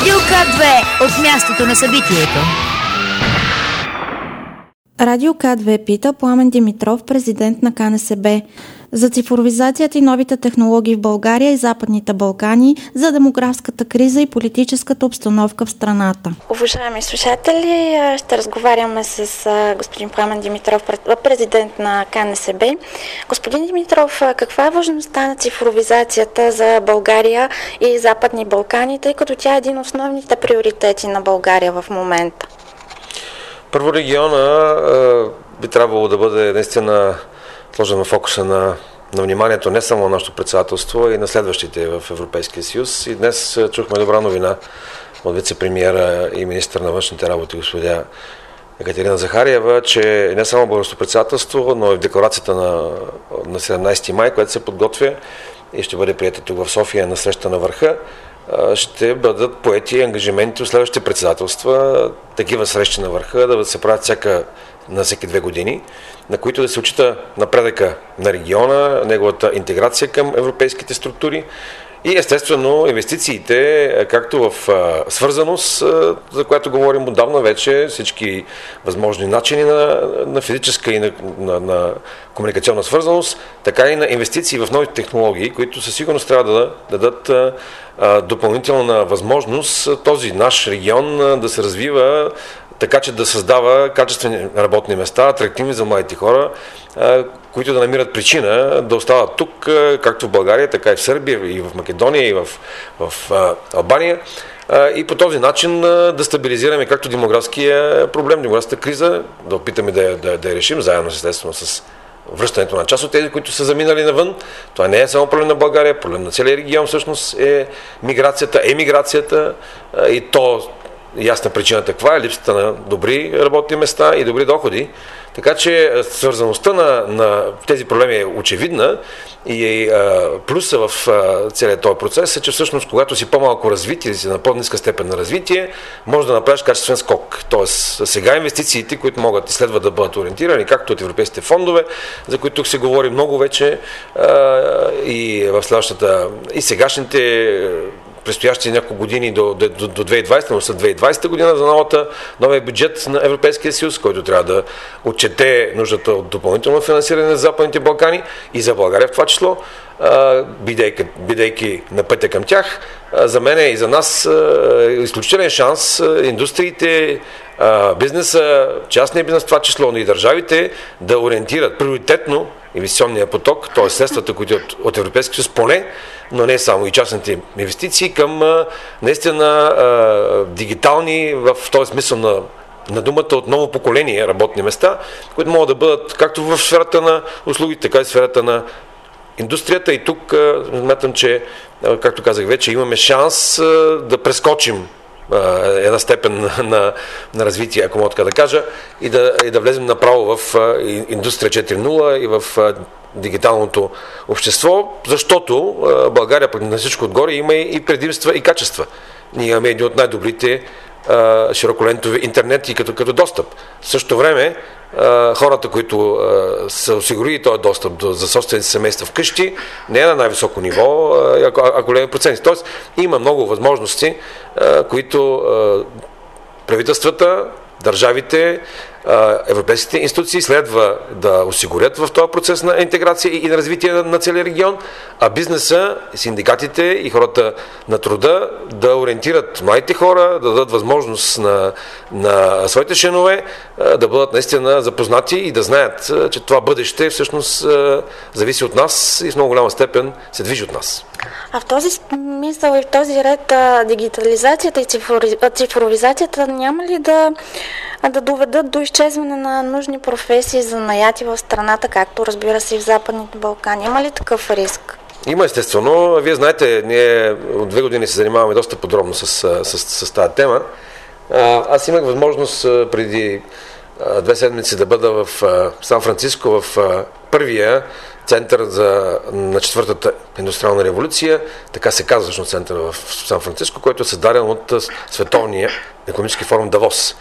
Радио К2 от мястото на събитието. Радио К2 пита Пламен Димитров, президент на КНСБ, за цифровизацията и новите технологии в България и Западните Балкани, за демографската криза и политическата обстановка в страната. Уважаеми слушатели, ще разговаряме с господин Пламен Димитров, президент на КНСБ. Господин Димитров, каква е важността на цифровизацията за България и Западни Балкани, тъй като тя е един от основните приоритети на България в момента? Първо, региона би трябвало да бъде наистина сложен на фокуса на вниманието не само на нашето председателство, и на следващите в Европейския съюз. И днес чухме добра новина от вице-премиера и министър на външните работи господя Екатерина Захариева, че не само българското председателство, но и в декларацията на 17 май, която се подготвя и ще бъде приета тук в София на среща на върха, ще бъдат поети ангажименти от следващите председателства, такива срещи на върха да се правят на всеки 2 години, на които да се отчита напредъка на региона, неговата интеграция към европейските структури и естествено инвестициите, както в свързаност, за която говорим отдавна вече, всички възможни начини на физическа и на комуникационна свързаност, така и на инвестиции в нови технологии, които със сигурност трябва да дадат допълнителна възможност този наш регион да се развива така, че да създава качествени работни места, атрактивни за младите хора, които да намират причина да остават тук, както в България, така и в Сърбия, и в Македония, и в Албания. И по този начин да стабилизираме както демографския проблем, демографската криза, да опитаме да я решим, заедно естествено с връщането на част от тези, които са заминали навън. Това не е само проблем на България, проблем на целия регион всъщност е емиграцията и то ясна причината каква е липсата на добри работни места и добри доходи. Така че свързаността на тези проблеми е очевидна и плюса в целият този процес е, че всъщност когато си по-малко развит или си на по-ниска степен на развитие, може да направиш качествен скок. Тоест сега инвестициите, които могат и следва да бъдат ориентирани, както от европейските фондове, за които тук се говори много вече, и в следващата, и сегашните предстоящи няколко години до 2020, но след 2020 година за новия бюджет на Европейския съюз, който трябва да отчете нуждата от допълнително финансиране на Западните Балкани и за България в това число, бидейки на пътя към тях. За мен и за нас изключителен шанс индустриите, бизнеса, частния бизнес, това число, но и държавите да ориентират приоритетно инвестиционния поток, т.е. средствата, които от Европейския съюз поне, но не само и частните инвестиции, към наистина дигитални, в този смисъл на думата, от ново поколение работни места, които могат да бъдат както в сферата на услугите, така и в сферата на индустрията. И тук смятам, че, както казах вече, имаме шанс да прескочим една степен на развитие, ако мога така да кажа, и да влезем направо в индустрия 4.0 и в дигиталното общество, защото България на всичко отгоре има и предимства и качества. Ние имаме един от най-добрите широколентови интернет и като достъп. В същото време хората, които са осигурили този достъп за собствените семейства вкъщи, не е на най-високо ниво, а големи проценти. Тоест има много възможности, които правителствата, държавите, европейските институции следва да осигурят в този процес на интеграция и на развитие на целия регион, а бизнеса, синдикатите и хората на труда да ориентират младите хора, да дадат възможност на своите членове да бъдат наистина запознати и да знаят, че това бъдеще всъщност зависи от нас и в много голяма степен се движи от нас. А в този смисъл и в този ред дигитализацията и цифровизацията няма ли да доведат до изчезване на нужни професии за наяти в страната, както разбира се и в Западните Балкани? Има ли такъв риск? Има, естествено. Вие знаете, ние от 2 години се занимаваме доста подробно с тази тема. Аз имах възможност преди 2 седмици да бъда в Сан-Франциско, в първия център на 4-та индустриална революция, така се казва всъщност център в Сан-Франциско, който е създаден от Световния икономически форум Давос.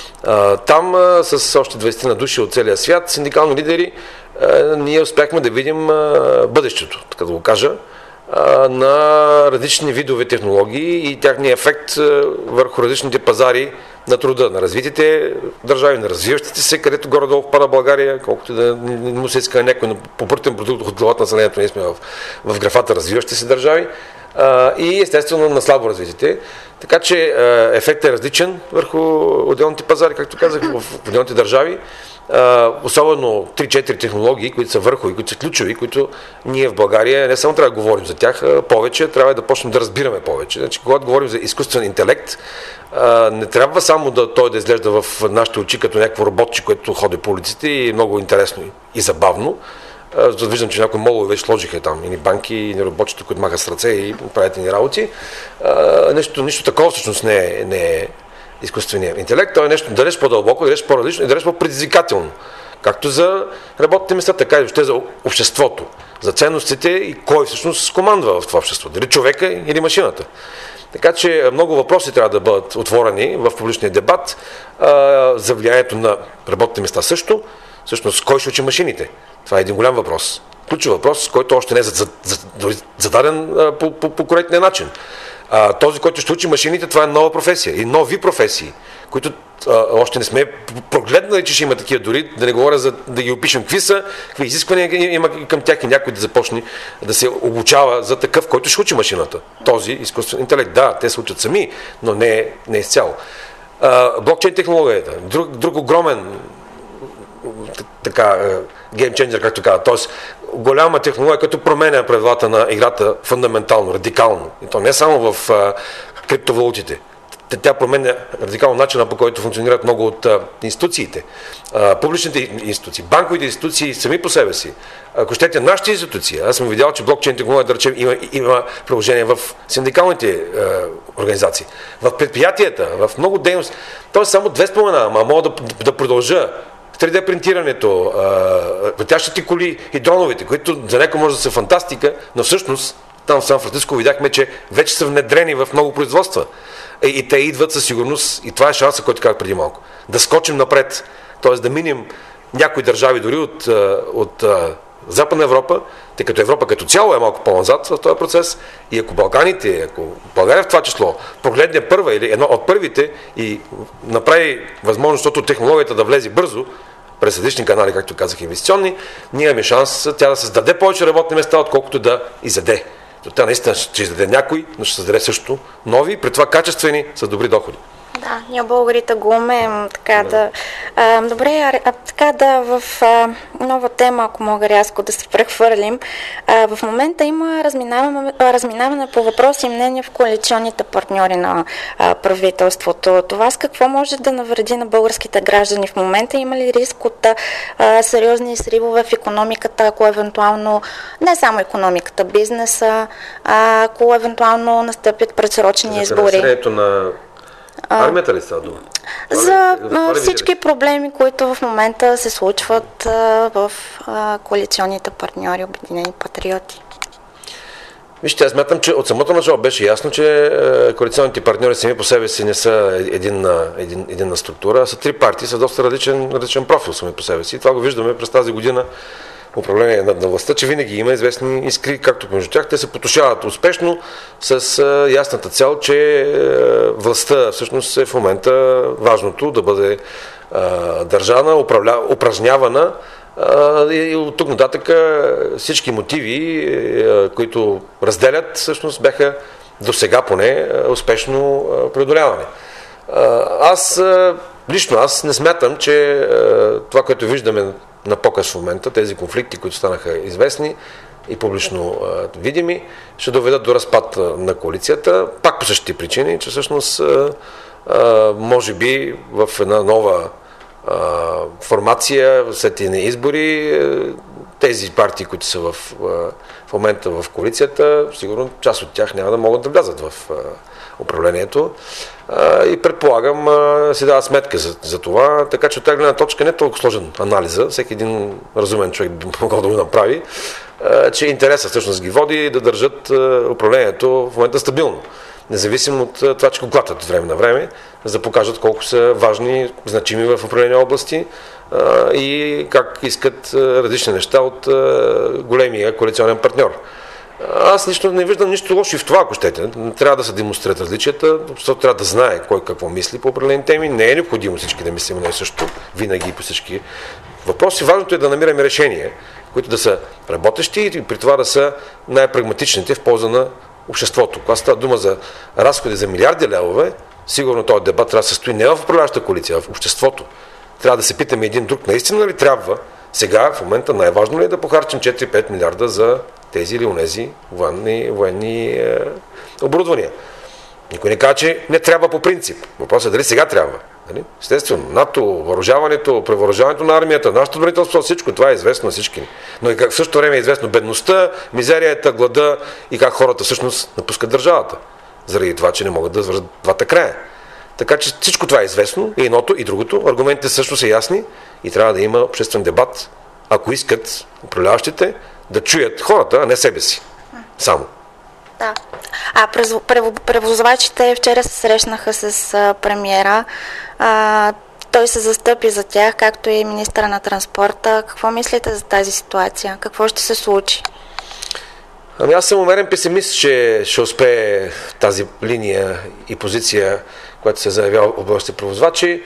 Там с още 20 на души от целия свят, синдикални лидери, ние успяхме да видим бъдещето, така да го кажа, на различни видове технологии и тяхния ефект върху различните пазари на труда, на развитите държави, на развиващите се, където горе-долу впада България, колкото да не му се иска някой по брутен продукт от главата на населението, ние сме в графата развиващи се държави, и естествено на слабо развитите. Така че ефектът е различен върху отделните пазари, както казах, в отделните държави. Особено 3-4 технологии, които са върхови, които са ключови, които ние в България не само трябва да говорим за тях, повече трябва да почнем да разбираме повече. Значи, когато говорим за изкуствен интелект, не трябва само той да изглежда в нашите очи като някакво роботче, което ходи по улиците и много интересно и забавно. Виждам, че някои молове вече сложиха там и банки, и роботчета, които махат с ръце и правят ни работи. Нищо такова всъщност не е изкуственият интелект. Той е нещо далеч по-дълбоко, далеч по-различно и далеч по-предизвикателно. Както за работните места, така и въобще за обществото, за ценностите и кой всъщност командва в това общество. Дали човека или машината. Така че много въпроси трябва да бъдат отворени в публичния дебат за влиянието на работните места също. Всъщност, кой ще учи машините? Това е един голям въпрос. Ключов въпрос, който още не е зададен по коректния начин. Този, който ще учи машините, това е нова професия и нови професии, които още не сме прогледнали, че ще има такива, дори да не говоря да ги опишем какви изисквания има към тях и някой да започне да се обучава за такъв, който ще учи машината. Този изкуствен интелект. Да, те се учат сами, но не изцяло. Блокчейн технологията, друг огромен геймченджер, както казва. Тоест, голяма технология, като променя правилата на играта фундаментално, радикално. И то не само в криптовалутите. Тя променя радикално начина, по който функционират много от институциите. Публичните институции, банковите институции сами по себе си. Ако щете, нашите институции, аз съм видял, че блокчейн технология, да речем, има приложение в синдикалните организации, в предприятията, в много дейности. Тоест, само две споменавам, а мога да продължа. 3D принтирането, летящите коли и дроновете, които за някой може да са фантастика, но всъщност там в Сан Франциско видяхме, че вече са внедрени в много производства. И те идват със сигурност, и това е шанса, който казах преди малко, да скочим напред, т.е. да минем някои държави дори от Западна Европа, тъй като Европа като цяло е малко по-назад в този процес, и ако България в това число прогледне първа или едно от първите и направи възможност, защото технологията да влезе бързо през различни канали, както казах, инвестиционни, ние имаме шанс тя да създаде повече работни места, отколкото да изяде. Тя наистина ще изяде някой, но ще създаде също нови, при това качествени, с добри доходи. Да, ние българите го умеем така да... Добре, така да в нова тема, ако мога рязко да се прехвърлим. В момента има разминаване по въпроси и мнения в коалиционните партньори на правителството. Това с какво може да навреди на българските граждани в момента? Има ли риск от сериозни сривове в икономиката, ако евентуално, не само икономиката, бизнеса, ако евентуално настъпят предсрочни избори? Армията ли става дума? За всички проблеми, които в момента се случват в коалиционните партньори, Обединени патриоти. Вижте, аз смятам, че от самото начало беше ясно, че коалиционните партньори сами по себе си не са единна структура, а са три партии с доста различен профил сами по себе си. Това го виждаме през тази година управление на властта, че винаги има известни искри, както между тях. Те се потушават успешно с ясната цел, че властта всъщност е в момента важното да бъде държана, упражнявана, и от тук нататък всички мотиви, които разделят, всъщност бяха до сега поне успешно преодолявани. Лично аз не смятам, че това, което виждаме на показ в момента, тези конфликти, които станаха известни и публично видими, ще доведат до разпад на коалицията, пак по същите причини, че всъщност може би в една нова формация след едни избори, тези партии, които са в момента в коалицията, сигурно част от тях няма да могат да влязат в управлението. И предполагам, си дава сметка за това, така че от тази гледна точка не е толкова сложен анализа, всеки един разумен човек би могъл да го направи, че интересът всъщност ги води да държат управлението в момента стабилно, независимо от това, че го глатат от време на време, за да покажат колко са важни, значими в определени области и как искат различни неща от големия коалиционен партньор. Аз лично не виждам нищо лошо и в това, ако щете. Трябва да се демонстрират различията, защото трябва да знае кой какво мисли по определени теми. Не е необходимо всички да мислим не също, винаги и по всички въпроси. Важното е да намираме решения, които да са работещи и при това да са най-прагматичните в полза на обществото. Когато става дума за разходи за милиарди левове, сигурно този дебат трябва да се състои не в управляващата коалиция, а в обществото. Трябва да се питаме един друг, наистина ли трябва сега, в момента най-важно ли е да похарчим 4-5 милиарда за тези или онези военни оборудвания. Никой не казва, че не трябва по принцип. Въпросът е дали сега трябва. Нали? Естествено, НАТО, въоръжаването, превъоръжаването на армията, нашето отбранителство, всичко това е известно на всички. Но и как в същото време е известно бедността, мизерията, глада и как хората всъщност напускат държавата. Заради това, че не могат да свържат двата края. Така че всичко това е известно, и едното, и другото. Аргументите също са ясни и трябва да има обществен дебат, ако искат управляващите да чуят хората, а не себе си. Само. Да. А превозвачите вчера се срещнаха с премиера. Той се застъпи за тях, както и министъра на транспорта. Какво мислите за тази ситуация? Какво ще се случи? Аз съм умерен песимист, че ще успее тази линия и позиция, която се заявява от българските превозвачи,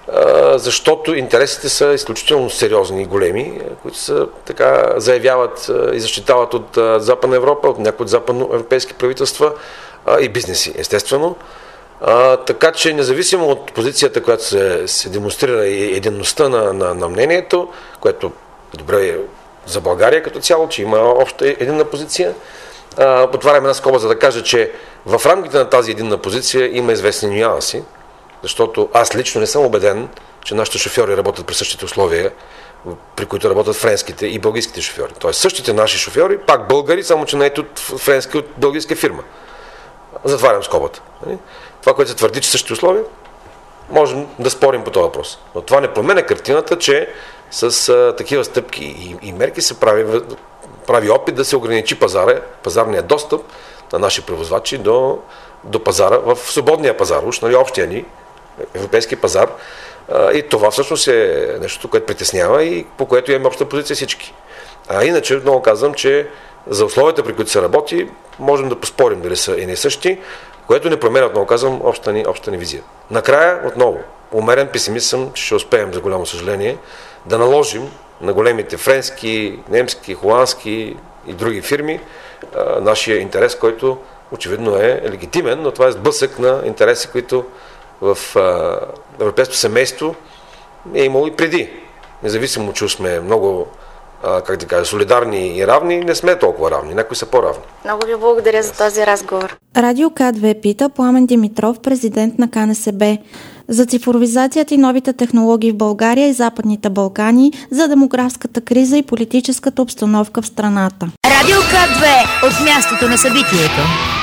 защото интересите са изключително сериозни и големи, които са, така, заявяват и защитават от Западна Европа, от някои от западноевропейски правителства и бизнеси, естествено. Така че независимо от позицията, която се демонстрира и единността на мнението, което е добре за България като цяло, че има обща единна позиция, отварям една скоба, за да кажа, че в рамките на тази единна позиция има известни нюанси, защото аз лично не съм убеден, че нашите шофьори работят при същите условия, при които работят френските и българските шофьори. Тоест същите наши шофьори, пак българи, само че наети от френска и от българска фирма. Затварям скобата. Това, което се твърди, че същите условия, можем да спорим по този въпрос. Но това не променя картината, че с такива стъпки и мерки се прави опит да се ограничи пазарния достъп на наши превозвачи до пазара, в свободния пазар, уж, нали, общия ни, европейски пазар. И това всъщност е нещо, което притеснява и по което имаме обща позиция всички. Иначе, много казвам, че за условията, при които се работи, можем да поспорим дали са и не същи, което не променя, отново казвам, общата ни визия. Накрая, отново, умерен песимист съм, че ще успеем, за голямо съжаление, да наложим на големите френски, немски, холандски и други фирми нашия интерес, който очевидно е легитимен, но това е сблъсък на интереси, които в европейското семейство е имало и преди. Независимо, че сме много солидарни и равни, не сме толкова равни. Някои са по-равни. Много ви благодаря за този разговор. Радио К2 пита Пламен Димитров, президент на КНСБ, за цифровизацията и новите технологии в България и Западните Балкани, за демографската криза и политическата обстановка в страната. Радио К2 от мястото на събитието.